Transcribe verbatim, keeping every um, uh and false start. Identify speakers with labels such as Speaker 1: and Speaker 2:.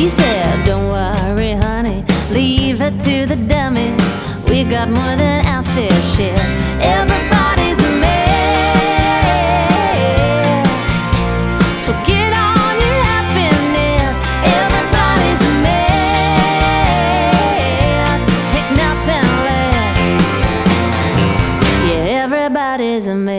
Speaker 1: said, don't worry, honey, leave it to the dummies. We got more than our fair share. Everybody's a mess, so get on your happiness. Everybody's a mess, take nothing less. Yeah, everybody's a mess.